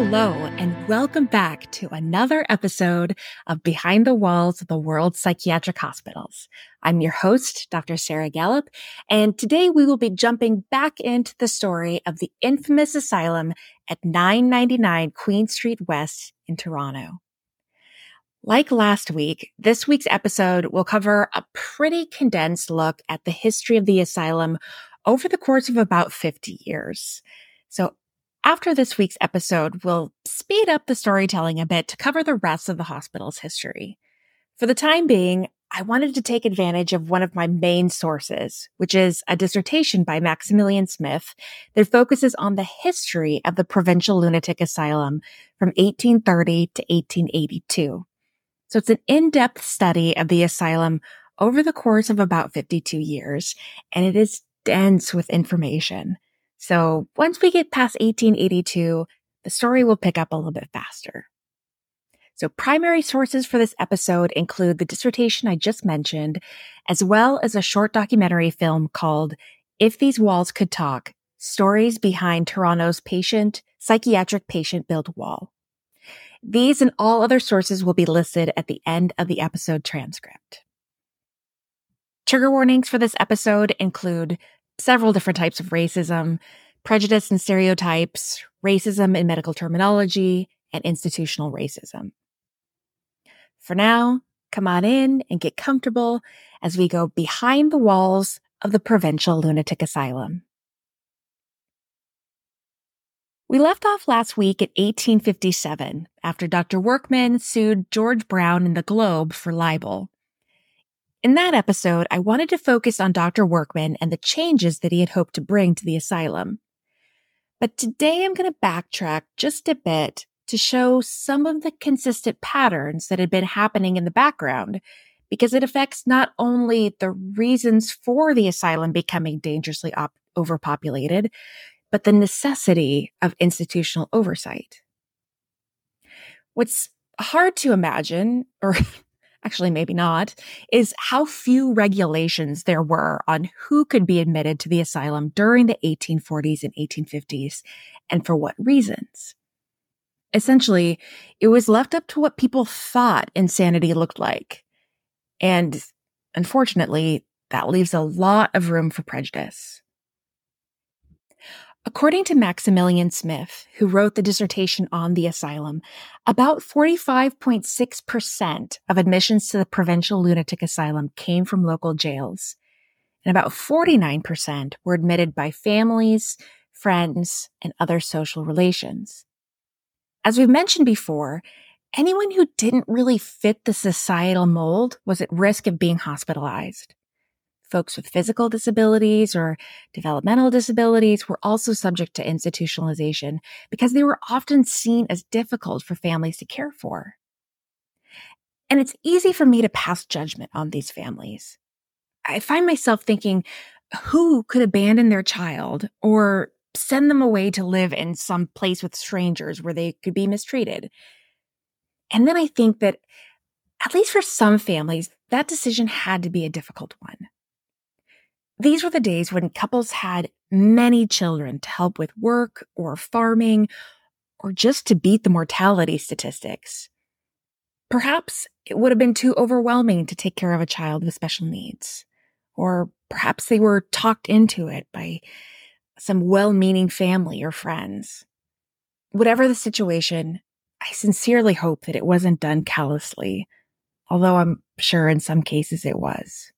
Hello, and welcome back to another episode of Behind the Walls of the World's Psychiatric Hospitals. I'm your host, Dr. Sarah Gallup, and today we will be jumping back into the story of the infamous asylum at 999 Queen Street West in Toronto. Like last week, this week's episode will cover a pretty condensed look at the history of the asylum over the course of about 50 years. So after this week's episode, we'll speed up the storytelling a bit to cover the rest of the hospital's history. For the time being, I wanted to take advantage of one of my main sources, which is a dissertation by Maximilian Smith that focuses on the history of the Provincial Lunatic Asylum from 1830 to 1882. So it's an in-depth study of the asylum over the course of about 52 years, and it is dense with information. So once we get past 1882, the story will pick up a little bit faster. So primary sources for this episode include the dissertation I just mentioned, as well as a short documentary film called If These Walls Could Talk, Stories Behind Toronto's Psychiatric Patient-Built Wall. These and all other sources will be listed at the end of the episode transcript. Trigger warnings for this episode include several different types of racism, prejudice and stereotypes, racism in medical terminology, and institutional racism. For now, come on in and get comfortable as we go behind the walls of the Provincial Lunatic Asylum. We left off last week at 1857 after Dr. Workman sued George Brown in the Globe for libel. In that episode, I wanted to focus on Dr. Workman and the changes that he had hoped to bring to the asylum. But today I'm going to backtrack just a bit to show some of the consistent patterns that had been happening in the background, because it affects not only the reasons for the asylum becoming dangerously overpopulated, but the necessity of institutional oversight. What's hard to imagine, or actually maybe not, is how few regulations there were on who could be admitted to the asylum during the 1840s and 1850s, and for what reasons. Essentially, it was left up to what people thought insanity looked like. And unfortunately, that leaves a lot of room for prejudice. According to Maximilian Smith, who wrote the dissertation on the asylum, about 45.6% of admissions to the Provincial Lunatic Asylum came from local jails, and about 49% were admitted by families, friends, and other social relations. As we've mentioned before, anyone who didn't really fit the societal mold was at risk of being hospitalized. Folks with physical disabilities or developmental disabilities were also subject to institutionalization because they were often seen as difficult for families to care for. And it's easy for me to pass judgment on these families. I find myself thinking, who could abandon their child or send them away to live in some place with strangers where they could be mistreated? And then I think that, at least for some families, that decision had to be a difficult one. These were the days when couples had many children to help with work or farming or just to beat the mortality statistics. Perhaps it would have been too overwhelming to take care of a child with special needs. Or perhaps they were talked into it by some well-meaning family or friends. Whatever the situation, I sincerely hope that it wasn't done callously, although I'm sure in some cases it was.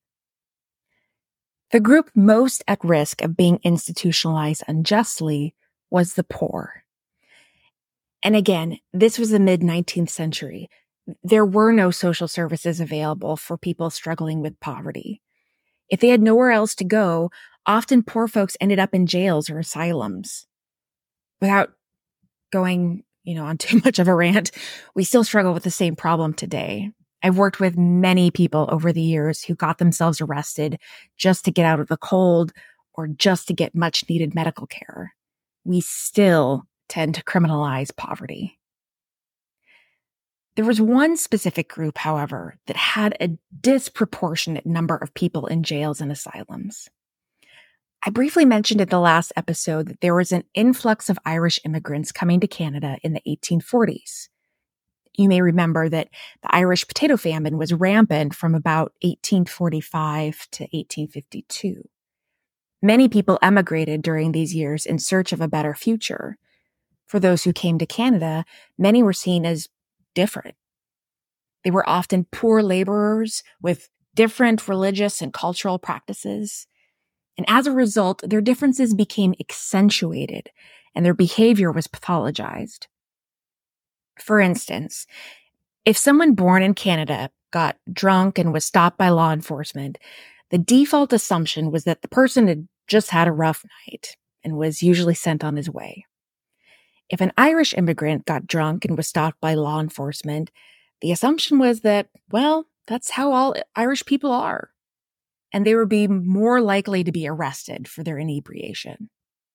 The group most at risk of being institutionalized unjustly was the poor. And again, this was the mid-19th century. There were no social services available for people struggling with poverty. If they had nowhere else to go, often poor folks ended up in jails or asylums. Without going, on too much of a rant, we still struggle with the same problem today. I've worked with many people over the years who got themselves arrested just to get out of the cold or just to get much needed medical care. We still tend to criminalize poverty. There was one specific group, however, that had a disproportionate number of people in jails and asylums. I briefly mentioned in the last episode that there was an influx of Irish immigrants coming to Canada in the 1840s. You may remember that the Irish potato famine was rampant from about 1845 to 1852. Many people emigrated during these years in search of a better future. For those who came to Canada, many were seen as different. They were often poor laborers with different religious and cultural practices. And as a result, their differences became accentuated and their behavior was pathologized. For instance, if someone born in Canada got drunk and was stopped by law enforcement, the default assumption was that the person had just had a rough night and was usually sent on his way. If an Irish immigrant got drunk and was stopped by law enforcement, the assumption was that, well, that's how all Irish people are, and they would be more likely to be arrested for their inebriation.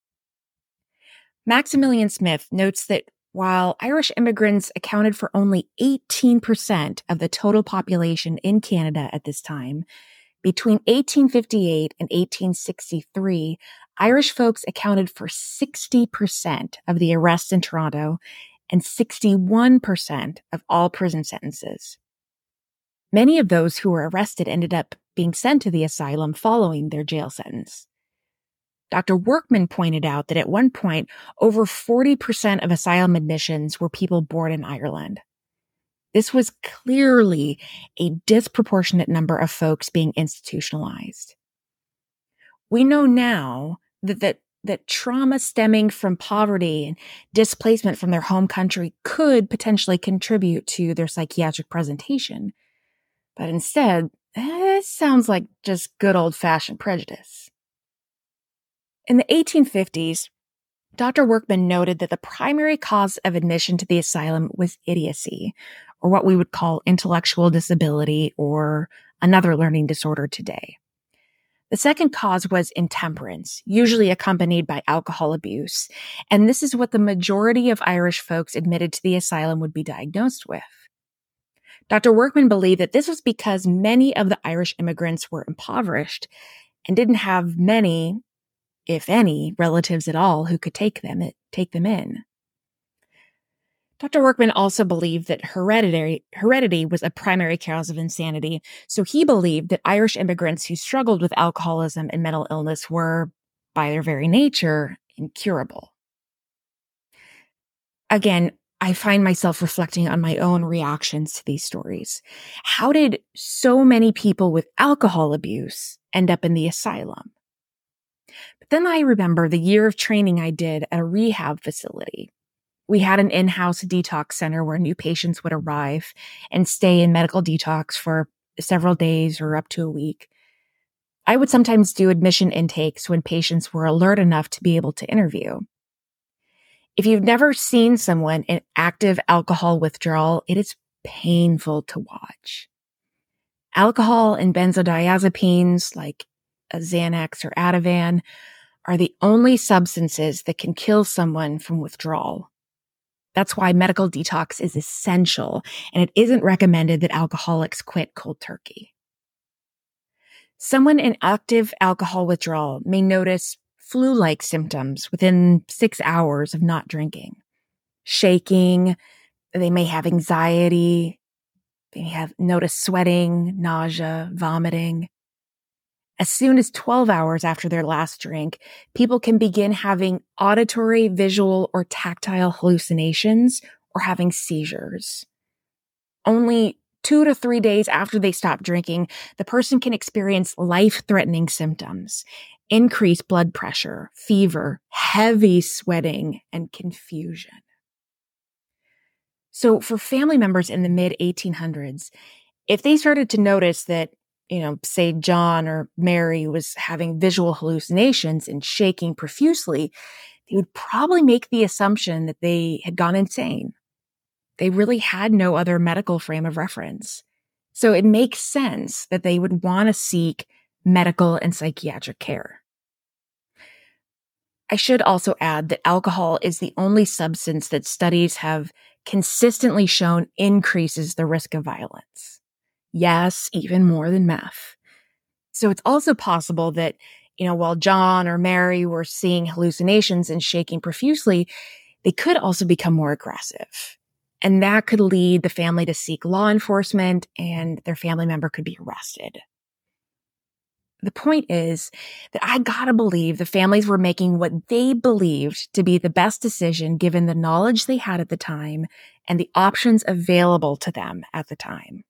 Maximilian Smith notes that while Irish immigrants accounted for only 18% of the total population in Canada at this time, between 1858 and 1863, Irish folks accounted for 60% of the arrests in Toronto and 61% of all prison sentences. Many of those who were arrested ended up being sent to the asylum following their jail sentence. Dr. Workman pointed out that at one point, over 40% of asylum admissions were people born in Ireland. This was clearly a disproportionate number of folks being institutionalized. We know now that trauma stemming from poverty and displacement from their home country could potentially contribute to their psychiatric presentation. But instead, it sounds like just good old-fashioned prejudice. In the 1850s, Dr. Workman noted that the primary cause of admission to the asylum was idiocy, or what we would call intellectual disability or another learning disorder today. The second cause was intemperance, usually accompanied by alcohol abuse, and this is what the majority of Irish folks admitted to the asylum would be diagnosed with. Dr. Workman believed that this was because many of the Irish immigrants were impoverished and didn't have many, if any, relatives at all who could take them in. Dr. Workman also believed that heredity was a primary cause of insanity, so he believed that Irish immigrants who struggled with alcoholism and mental illness were, by their very nature, incurable. Again, I find myself reflecting on my own reactions to these stories. How did so many people with alcohol abuse end up in the asylum? But then I remember the year of training I did at a rehab facility. We had an in-house detox center where new patients would arrive and stay in medical detox for several days or up to a week. I would sometimes do admission intakes when patients were alert enough to be able to interview. If you've never seen someone in active alcohol withdrawal, it is painful to watch. Alcohol and benzodiazepines like a Xanax or Ativan are the only substances that can kill someone from withdrawal. That's why medical detox is essential, and it isn't recommended that alcoholics quit cold turkey. Someone in active alcohol withdrawal may notice flu-like symptoms within 6 hours of not drinking. Shaking, they may have anxiety, they may have notice sweating, nausea, vomiting. As soon as 12 hours after their last drink, people can begin having auditory, visual, or tactile hallucinations or having seizures. Only 2 to 3 days after they stop drinking, the person can experience life-threatening symptoms, increased blood pressure, fever, heavy sweating, and confusion. So for family members in the mid-1800s, if they started to notice that, say John or Mary was having visual hallucinations and shaking profusely, they would probably make the assumption that they had gone insane. They really had no other medical frame of reference. So it makes sense that they would want to seek medical and psychiatric care. I should also add that alcohol is the only substance that studies have consistently shown increases the risk of violence. Yes, even more than meth. So it's also possible that While John or Mary were seeing hallucinations and shaking profusely, they could also become more aggressive. And that could lead the family to seek law enforcement, and their family member could be arrested. The point is that I gotta believe the families were making what they believed to be the best decision given the knowledge they had at the time and the options available to them at the time.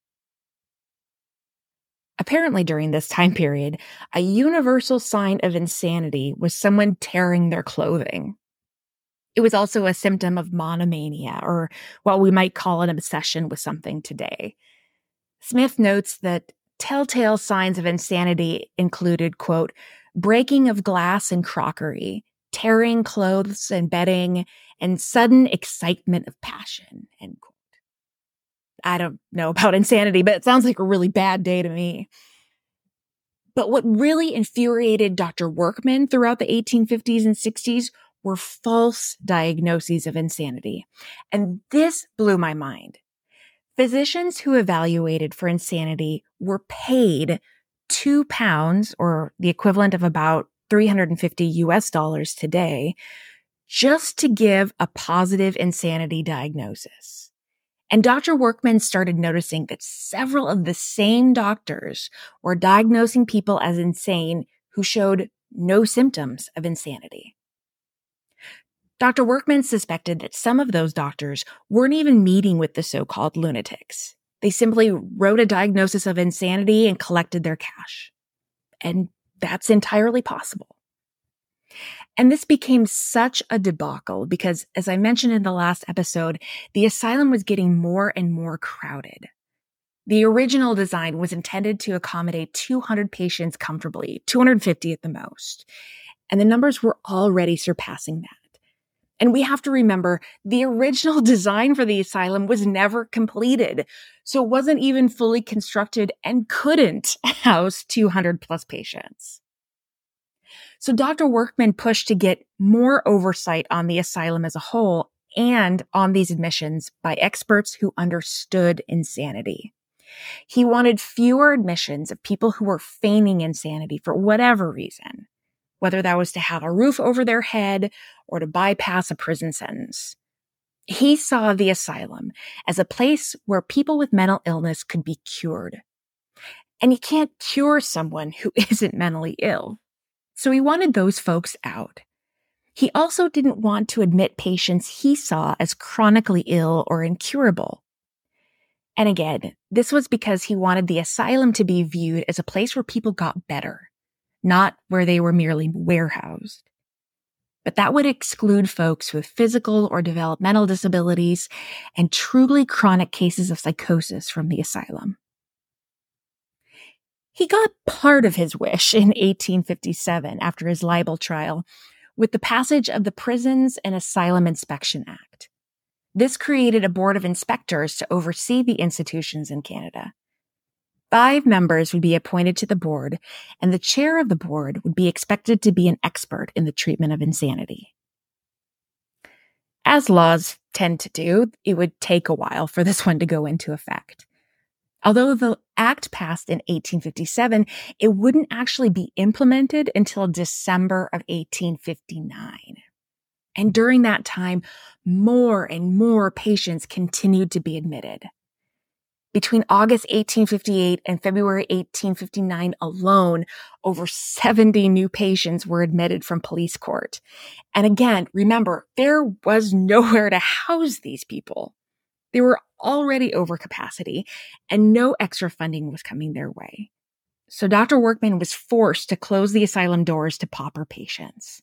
Apparently, during this time period, a universal sign of insanity was someone tearing their clothing. It was also a symptom of monomania, or what we might call an obsession with something today. Smith notes that telltale signs of insanity included, quote, breaking of glass and crockery, tearing clothes and bedding, and sudden excitement of passion, end quote. I don't know about insanity, but it sounds like a really bad day to me. But what really infuriated Dr. Workman throughout the 1850s and 60s were false diagnoses of insanity. And this blew my mind. Physicians who evaluated for insanity were paid £2, or the equivalent of about $350 today, just to give a positive insanity diagnosis. And Dr. Workman started noticing that several of the same doctors were diagnosing people as insane who showed no symptoms of insanity. Dr. Workman suspected that some of those doctors weren't even meeting with the so-called lunatics. They simply wrote a diagnosis of insanity and collected their cash. And that's entirely possible. And this became such a debacle because, as I mentioned in the last episode, the asylum was getting more and more crowded. The original design was intended to accommodate 200 patients comfortably, 250 at the most. And the numbers were already surpassing that. And we have to remember, the original design for the asylum was never completed, so it wasn't even fully constructed and couldn't house 200 plus patients. So Dr. Workman pushed to get more oversight on the asylum as a whole and on these admissions by experts who understood insanity. He wanted fewer admissions of people who were feigning insanity for whatever reason, whether that was to have a roof over their head or to bypass a prison sentence. He saw the asylum as a place where people with mental illness could be cured. And you can't cure someone who isn't mentally ill. So he wanted those folks out. He also didn't want to admit patients he saw as chronically ill or incurable. And again, this was because he wanted the asylum to be viewed as a place where people got better, not where they were merely warehoused. But that would exclude folks with physical or developmental disabilities and truly chronic cases of psychosis from the asylum. He got part of his wish in 1857 after his libel trial with the passage of the Prisons and Asylum Inspection Act. This created a board of inspectors to oversee the institutions in Canada. 5 members would be appointed to the board, and the chair of the board would be expected to be an expert in the treatment of insanity. As laws tend to do, it would take a while for this one to go into effect. Although the act passed in 1857, it wouldn't actually be implemented until December of 1859. And during that time, more and more patients continued to be admitted. Between August 1858 and February 1859 alone, over 70 new patients were admitted from police court. And again, remember, there was nowhere to house these people. They were already over capacity, and no extra funding was coming their way. So Dr. Workman was forced to close the asylum doors to pauper patients.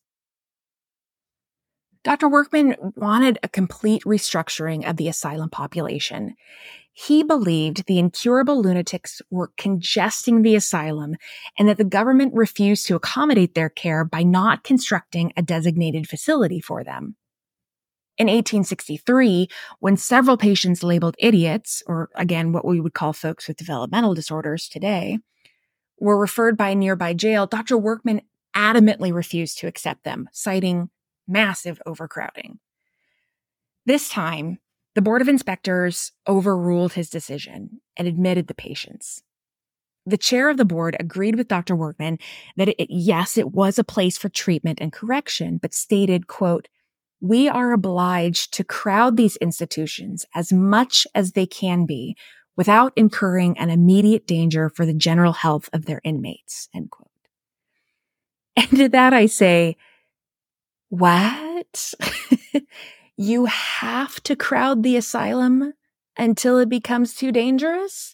Dr. Workman wanted a complete restructuring of the asylum population. He believed the incurable lunatics were congesting the asylum and that the government refused to accommodate their care by not constructing a designated facility for them. In 1863, when several patients labeled idiots, or again, what we would call folks with developmental disorders today, were referred by a nearby jail, Dr. Workman adamantly refused to accept them, citing massive overcrowding. This time, the Board of Inspectors overruled his decision and admitted the patients. The chair of the board agreed with Dr. Workman that yes, it was a place for treatment and correction, but stated, quote, "We are obliged to crowd these institutions as much as they can be without incurring an immediate danger for the general health of their inmates," end quote. And to that I say, what? You have to crowd the asylum until it becomes too dangerous?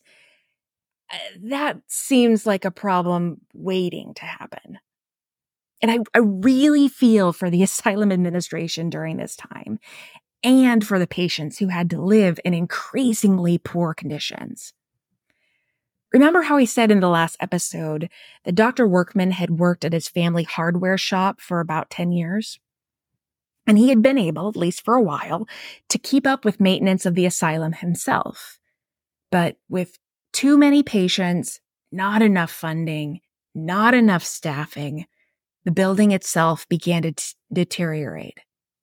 That seems like a problem waiting to happen. And I really feel for the asylum administration during this time and for the patients who had to live in increasingly poor conditions. Remember how I said in the last episode that Dr. Workman had worked at his family hardware shop for about 10 years? And he had been able, at least for a while, to keep up with maintenance of the asylum himself. But with too many patients, not enough funding, not enough staffing, the building itself began to deteriorate.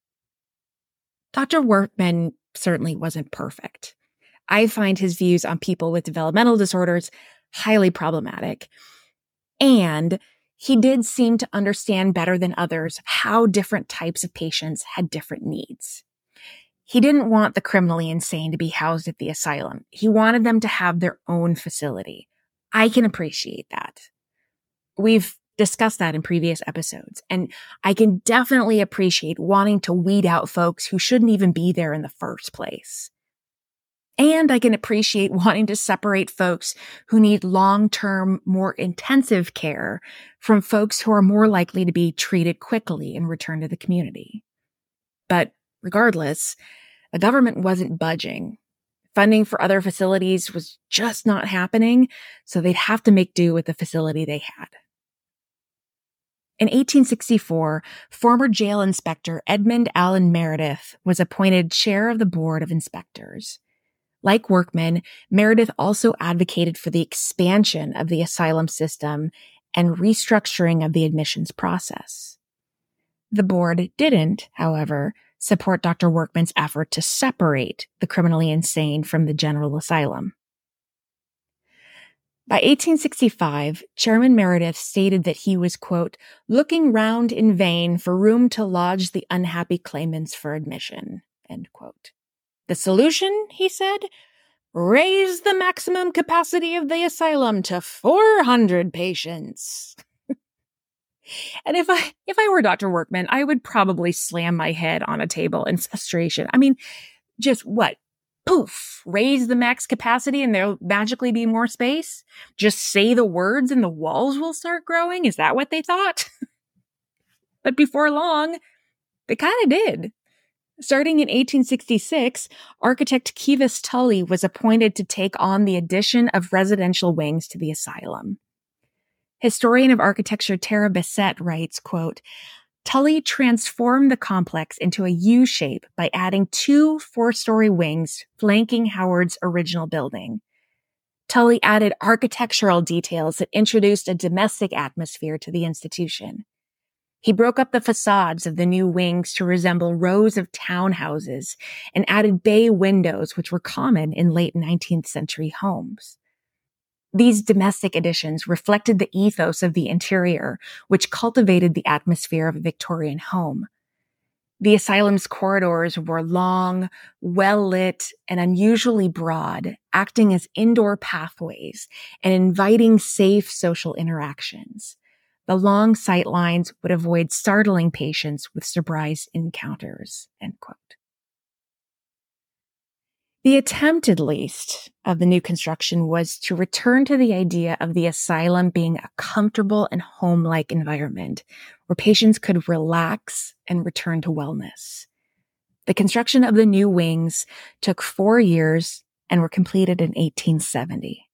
Dr. Workman certainly wasn't perfect. I find his views on people with developmental disorders highly problematic. And he did seem to understand better than others how different types of patients had different needs. He didn't want the criminally insane to be housed at the asylum. He wanted them to have their own facility. I can appreciate that. We've discussed that in previous episodes, and I can definitely appreciate wanting to weed out folks who shouldn't even be there in the first place. And I can appreciate wanting to separate folks who need long-term, more intensive care from folks who are more likely to be treated quickly and return to the community. But regardless, the government wasn't budging. Funding for other facilities was just not happening, so they'd have to make do with the facility they had. In 1864, former jail inspector Edmund Allen Meredith was appointed chair of the Board of Inspectors. Like Workman, Meredith also advocated for the expansion of the asylum system and restructuring of the admissions process. The board didn't, however, support Dr. Workman's effort to separate the criminally insane from the general asylum. By 1865, Chairman Meredith stated that he was, quote, "looking round in vain for room to lodge the unhappy claimants for admission," end quote. The solution, he said, raise the maximum capacity of the asylum to 400 patients. And if I were Dr. Workman, I would probably slam my head on a table in frustration. I mean, just what? Poof, raise the max capacity and there'll magically be more space? Just say the words and the walls will start growing? Is that what they thought? But before long, they kind of did. Starting in 1866, architect Keyvis Tully was appointed to take on the addition of residential wings to the asylum. Historian of architecture Tara Bissett writes, quote, "Tully transformed the complex into a U shape by adding 2 4-story wings flanking Howard's original building. Tully added architectural details that introduced a domestic atmosphere to the institution. He broke up the facades of the new wings to resemble rows of townhouses and added bay windows, which were common in late 19th century homes. These domestic additions reflected the ethos of the interior, which cultivated the atmosphere of a Victorian home. The asylum's corridors were long, well-lit, and unusually broad, acting as indoor pathways and inviting safe social interactions. The long sight lines would avoid startling patients with surprise encounters," end quote. The attempt, at least, of the new construction was to return to the idea of the asylum being a comfortable and home-like environment where patients could relax and return to wellness. The construction of the new wings took 4 years and were completed in 1870.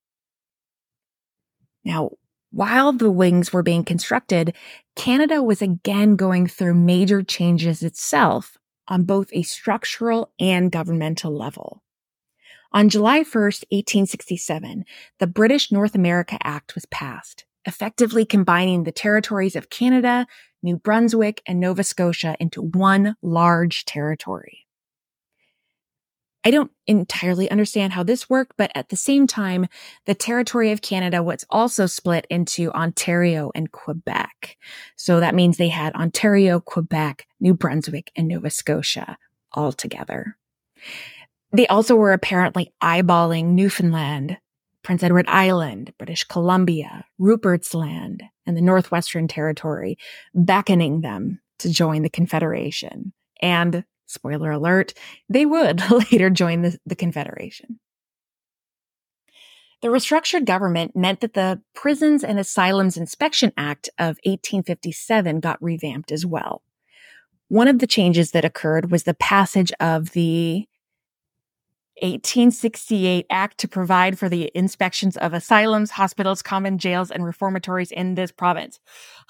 Now, while the wings were being constructed, Canada was again going through major changes itself on both a structural and governmental level. On July 1st, 1867, the British North America Act was passed, effectively combining the territories of Canada, New Brunswick, and Nova Scotia into one large territory. I don't entirely understand how this worked, but at the same time, the territory of Canada was also split into Ontario and Quebec. So that means they had Ontario, Quebec, New Brunswick, and Nova Scotia all together. They also were apparently eyeballing Newfoundland, Prince Edward Island, British Columbia, Rupert's Land, and the Northwestern Territory, beckoning them to join the Confederation. And spoiler alert, they would later join the Confederation. The restructured government meant that the Prisons and Asylums Inspection Act of 1857 got revamped as well. One of the changes that occurred was the passage of the 1868 Act to provide for the inspections of asylums, hospitals, common jails, and reformatories in this province.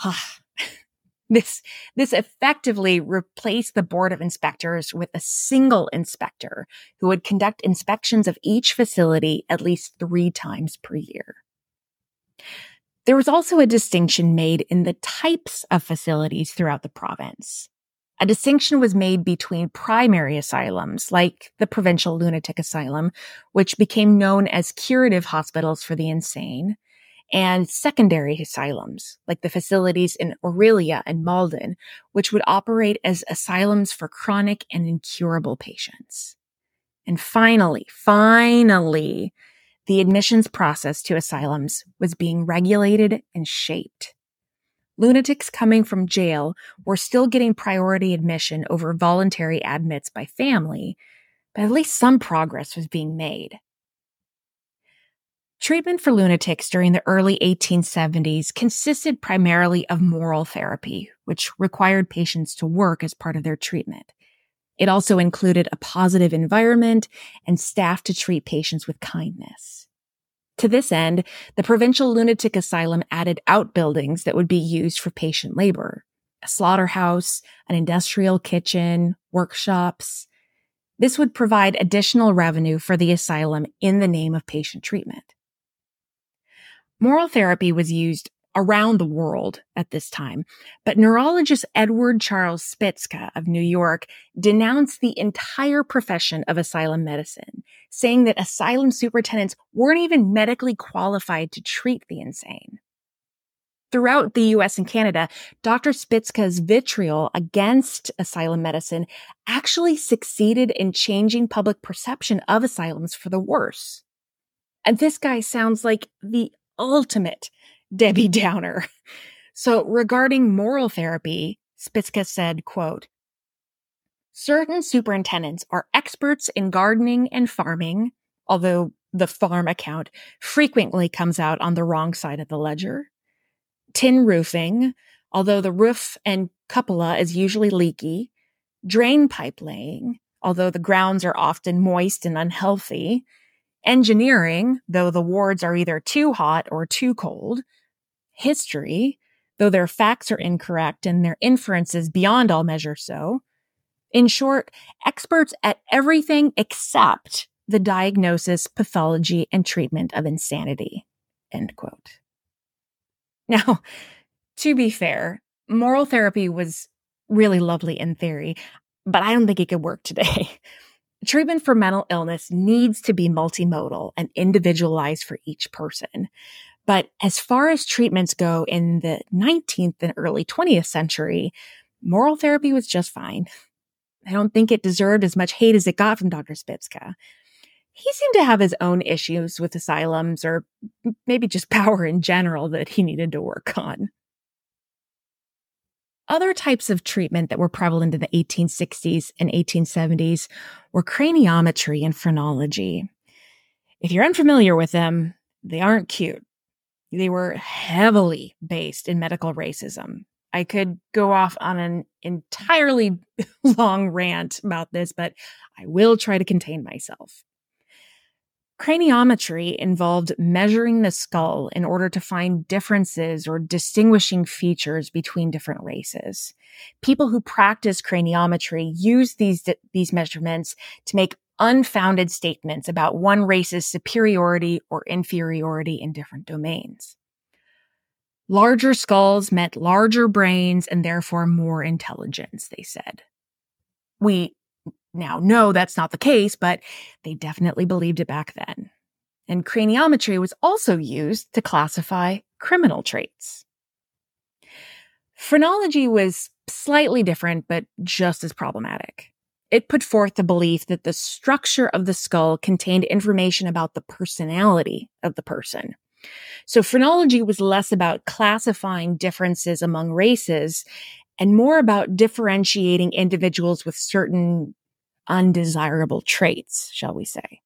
This effectively replaced the Board of Inspectors with a single inspector who would conduct inspections of each facility at least 3 times per year. There was also a distinction made in the types of facilities throughout the province. A distinction was made between primary asylums, like the Provincial Lunatic Asylum, which became known as curative hospitals for the insane, and secondary asylums, like the facilities in Orillia and Malden, which would operate as asylums for chronic and incurable patients. And finally, the admissions process to asylums was being regulated and shaped. Lunatics coming from jail were still getting priority admission over voluntary admits by family, but at least some progress was being made. Treatment for lunatics during the early 1870s consisted primarily of moral therapy, which required patients to work as part of their treatment. It also included a positive environment and staff to treat patients with kindness. To this end, the Provincial Lunatic Asylum added outbuildings that would be used for patient labor, a slaughterhouse, an industrial kitchen, workshops. This would provide additional revenue for the asylum in the name of patient treatment. Moral therapy was used around the world at this time, but neurologist Edward Charles Spitzka of New York denounced the entire profession of asylum medicine, saying that asylum superintendents weren't even medically qualified to treat the insane. Throughout the US and Canada, Dr. Spitzka's vitriol against asylum medicine actually succeeded in changing public perception of asylums for the worse. And this guy sounds like the ultimate Debbie Downer. So regarding moral therapy, Spitzka said, quote, "Certain superintendents are experts in gardening and farming, although the farm account frequently comes out on the wrong side of the ledger. Tin roofing, although the roof and cupola is usually leaky. Drain pipe laying, although the grounds are often moist and unhealthy. Engineering, though the wards are either too hot or too cold. History, though their facts are incorrect and their inferences beyond all measure so. In short, experts at everything except the diagnosis, pathology, and treatment of insanity." End quote. Now, to be fair, moral therapy was really lovely in theory, but I don't think it could work today. Treatment for mental illness needs to be multimodal and individualized for each person. But as far as treatments go in the 19th and early 20th century, moral therapy was just fine. I don't think it deserved as much hate as it got from Dr. Spitzka. He seemed to have his own issues with asylums, or maybe just power in general, that he needed to work on. Other types of treatment that were prevalent in the 1860s and 1870s were craniometry and phrenology. If you're unfamiliar with them, they aren't cute. They were heavily based in medical racism. I could go off on an entirely long rant about this, but I will try to contain myself. Craniometry involved measuring the skull in order to find differences or distinguishing features between different races. People who practice craniometry use these measurements to make unfounded statements about one race's superiority or inferiority in different domains. Larger skulls meant larger brains and therefore more intelligence, they said. We Now, no, that's not the case, but they definitely believed it back then. And craniometry was also used to classify criminal traits. Phrenology was slightly different, but just as problematic. It put forth the belief that the structure of the skull contained information about the personality of the person. So phrenology was less about classifying differences among races and more about differentiating individuals with certain undesirable traits, shall we say.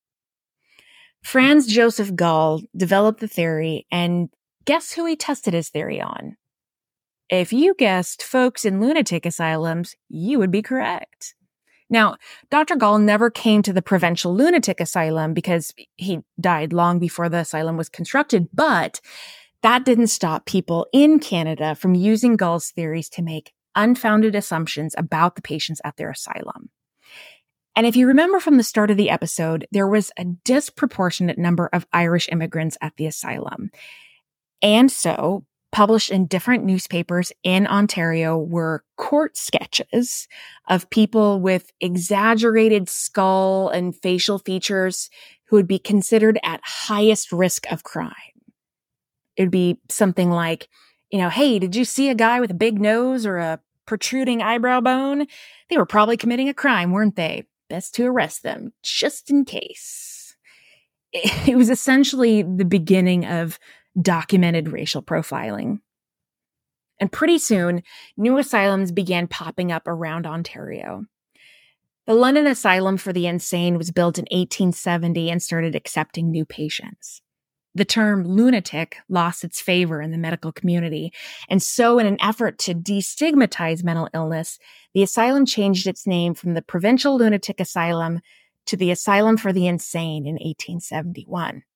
Franz Joseph Gall developed the theory, and guess who he tested his theory on? If you guessed folks in lunatic asylums, you would be correct. Now, Dr. Gall never came to the Provincial Lunatic Asylum because he died long before the asylum was constructed, but that didn't stop people in Canada from using Gall's theories to make unfounded assumptions about the patients at their asylum. And if you remember from the start of the episode, there was a disproportionate number of Irish immigrants at the asylum. And so, published in different newspapers in Ontario were court sketches of people with exaggerated skull and facial features who would be considered at highest risk of crime. It would be something like, hey, did you see a guy with a big nose or a protruding eyebrow bone? They were probably committing a crime, weren't they? Best to arrest them, just in case. It was essentially the beginning of documented racial profiling. And pretty soon, new asylums began popping up around Ontario. The London Asylum for the Insane was built in 1870 and started accepting new patients. The term lunatic lost its favor in the medical community, and so in an effort to destigmatize mental illness, the asylum changed its name from the Provincial Lunatic Asylum to the Asylum for the Insane in 1871.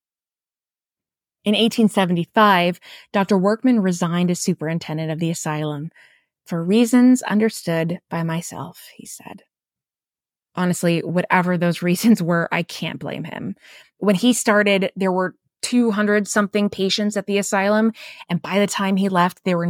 In 1875, Dr. Workman resigned as superintendent of the asylum for reasons understood by myself, he said. Honestly, whatever those reasons were, I can't blame him. When he started, there were 200-something patients at the asylum, and by the time he left, there were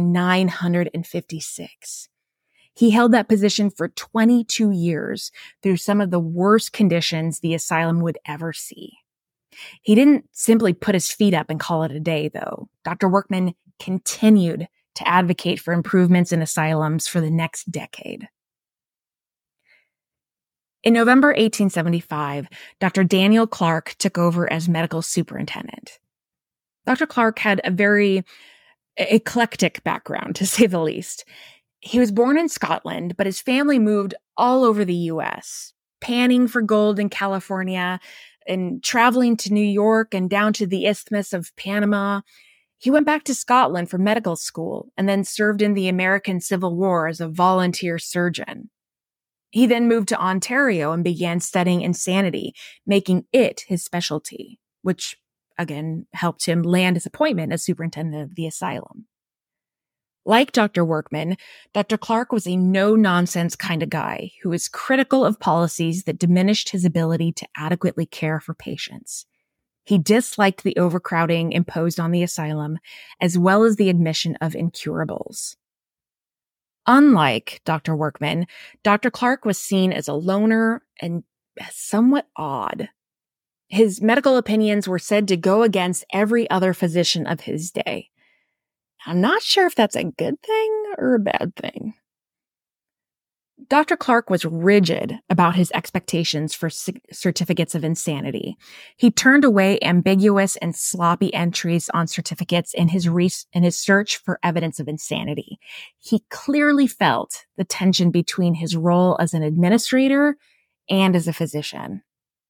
956. He held that position for 22 years through some of the worst conditions the asylum would ever see. He didn't simply put his feet up and call it a day, though. Dr. Workman continued to advocate for improvements in asylums for the next decade. In November 1875, Dr. Daniel Clark took over as medical superintendent. Dr. Clark had a very eclectic background, to say the least. He was born in Scotland, but his family moved all over the U.S., panning for gold in California and traveling to New York and down to the Isthmus of Panama. He went back to Scotland for medical school and then served in the American Civil War as a volunteer surgeon. He then moved to Ontario and began studying insanity, making it his specialty, which again helped him land his appointment as superintendent of the asylum. Like Dr. Workman, Dr. Clark was a no-nonsense kind of guy who was critical of policies that diminished his ability to adequately care for patients. He disliked the overcrowding imposed on the asylum, as well as the admission of incurables. Unlike Dr. Workman, Dr. Clark was seen as a loner and somewhat odd. His medical opinions were said to go against every other physician of his day. I'm not sure if that's a good thing or a bad thing. Dr. Clark was rigid about his expectations for certificates of insanity. He turned away ambiguous and sloppy entries on certificates in his search for evidence of insanity. He clearly felt the tension between his role as an administrator and as a physician.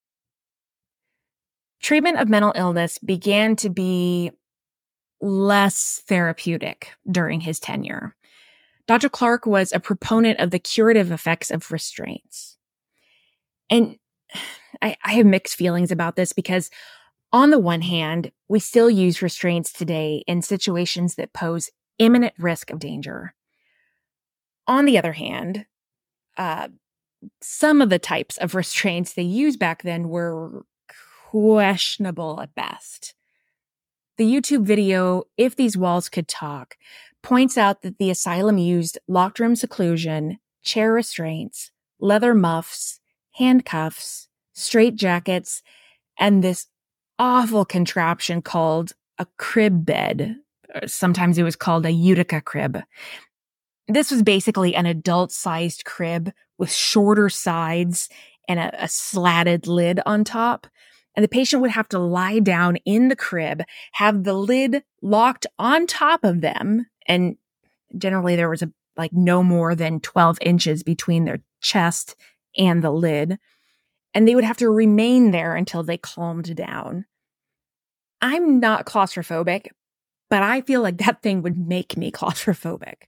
Treatment of mental illness began to be less therapeutic during his tenure. Dr. Clark was a proponent of the curative effects of restraints. And I have mixed feelings about this because on the one hand, we still use restraints today in situations that pose imminent risk of danger. On the other hand, some of the types of restraints they used back then were questionable at best. The YouTube video, If These Walls Could Talk, points out that the asylum used locked room seclusion, chair restraints, leather muffs, handcuffs, straitjackets, and this awful contraption called a crib bed. Sometimes it was called a Utica crib. This was basically an adult-sized crib with shorter sides and a slatted lid on top. And the patient would have to lie down in the crib, have the lid locked on top of them. And generally there was no more than 12 inches between their chest and the lid. And they would have to remain there until they calmed down. I'm not claustrophobic, but I feel like that thing would make me claustrophobic.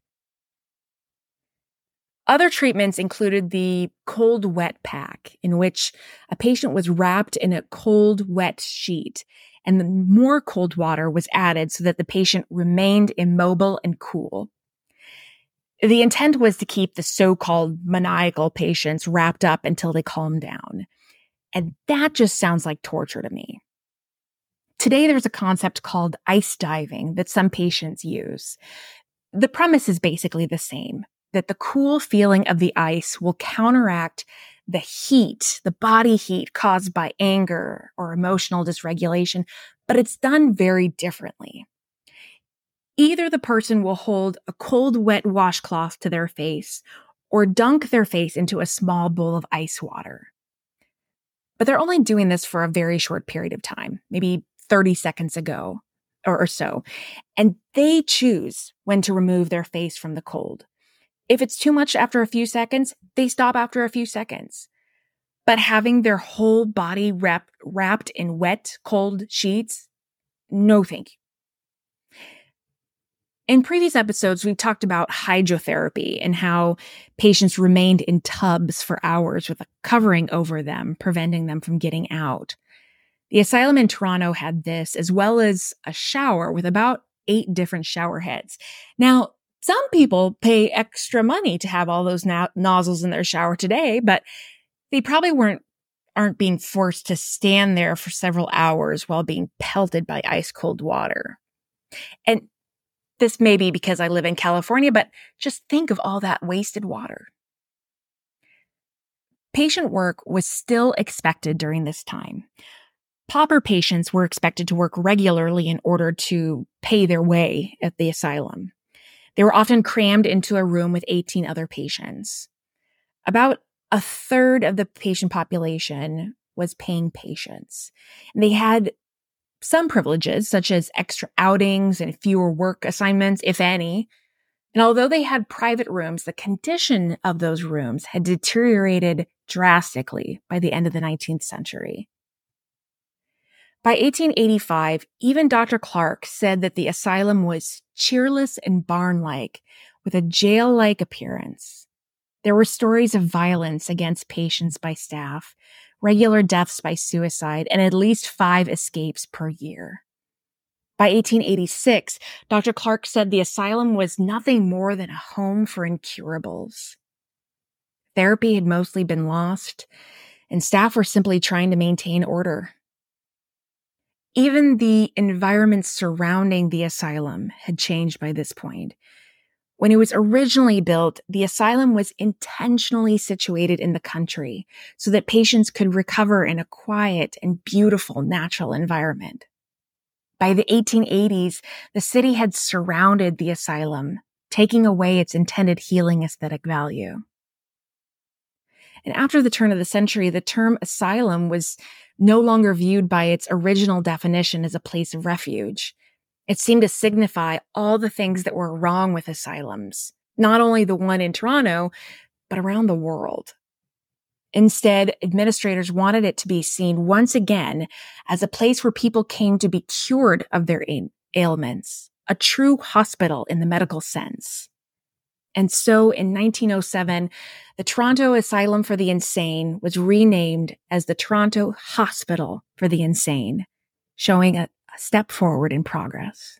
Other treatments included the cold wet pack, in which a patient was wrapped in a cold wet sheet, and more cold water was added so that the patient remained immobile and cool. The intent was to keep the so-called maniacal patients wrapped up until they calmed down. And that just sounds like torture to me. Today, there's a concept called ice diving that some patients use. The premise is basically the same, that the cool feeling of the ice will counteract the heat, the body heat caused by anger or emotional dysregulation, but it's done very differently. Either the person will hold a cold, wet washcloth to their face or dunk their face into a small bowl of ice water. But they're only doing this for a very short period of time, maybe 30 seconds ago or so, and they choose when to remove their face from the cold. If it's too much after a few seconds, they stop after a few seconds. But having their whole body wrapped in wet, cold sheets, no thank you. In previous episodes, we've talked about hydrotherapy and how patients remained in tubs for hours with a covering over them, preventing them from getting out. The asylum in Toronto had this, as well as a shower with about 8 different shower heads. Now, some people pay extra money to have all those nozzles in their shower today, but they probably aren't being forced to stand there for several hours while being pelted by ice cold water. And this may be because I live in California, but just think of all that wasted water. Patient work was still expected during this time. Pauper patients were expected to work regularly in order to pay their way at the asylum. They were often crammed into a room with 18 other patients. About a third of the patient population was paying patients. And they had some privileges, such as extra outings and fewer work assignments, if any. And although they had private rooms, the condition of those rooms had deteriorated drastically by the end of the 19th century. By 1885, even Dr. Clark said that the asylum was cheerless and barn-like, with a jail-like appearance. There were stories of violence against patients by staff, regular deaths by suicide, and at least 5 escapes per year. By 1886, Dr. Clark said the asylum was nothing more than a home for incurables. Therapy had mostly been lost, and staff were simply trying to maintain order. Even the environment surrounding the asylum had changed by this point. When it was originally built, the asylum was intentionally situated in the country so that patients could recover in a quiet and beautiful natural environment. By the 1880s, the city had surrounded the asylum, taking away its intended healing aesthetic value. And after the turn of the century, the term asylum was no longer viewed by its original definition as a place of refuge. It seemed to signify all the things that were wrong with asylums, not only the one in Toronto, but around the world. Instead, administrators wanted it to be seen once again as a place where people came to be cured of their ailments, a true hospital in the medical sense. And so in 1907, the Toronto Asylum for the Insane was renamed as the Toronto Hospital for the Insane, showing a step forward in progress.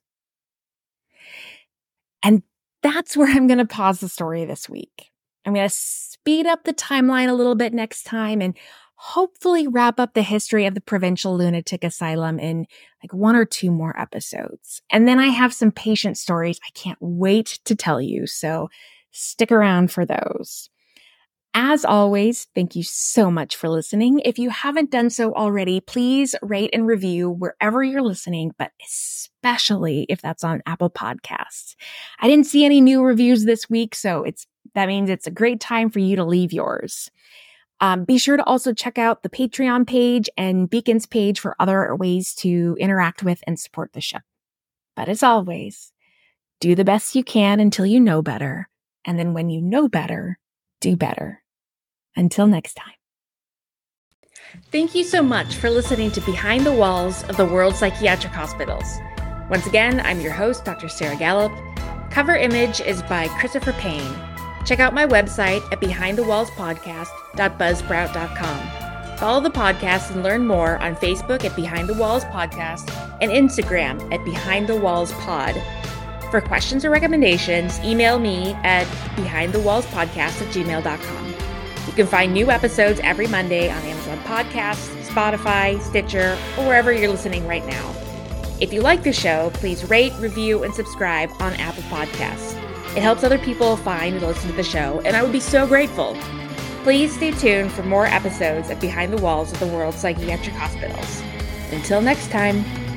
And that's where I'm going to pause the story this week. I'm going to speed up the timeline a little bit next time and hopefully wrap up the history of the Provincial Lunatic Asylum in 1 or 2 more episodes. And then I have some patient stories I can't wait to tell you, so stick around for those. As always, thank you so much for listening. If you haven't done so already, please rate and review wherever you're listening, but especially if that's on Apple Podcasts. I didn't see any new reviews this week, so that means it's a great time for you to leave yours. Be sure to also check out the Patreon page and Beacon's page for other ways to interact with and support the show. But as always, do the best you can until you know better. And then when you know better, do better. Until next time. Thank you so much for listening to Behind the Walls of the World Psychiatric Hospitals. Once again, I'm your host, Dr. Sarah Gallup. Cover image is by Christopher Payne. Check out my website at behindthewallspodcast.buzzsprout.com. Follow the podcast and learn more on Facebook at Behind the Walls Podcast and Instagram at Behind the Walls Pod. For questions or recommendations, email me at behindthewallspodcast@gmail.com. You can find new episodes every Monday on Amazon Podcasts, Spotify, Stitcher, or wherever you're listening right now. If you like the show, please rate, review, and subscribe on Apple Podcasts. It helps other people find and listen to the show, and I would be so grateful. Please stay tuned for more episodes of Behind the Walls of the World Psychiatric Hospitals. Until next time.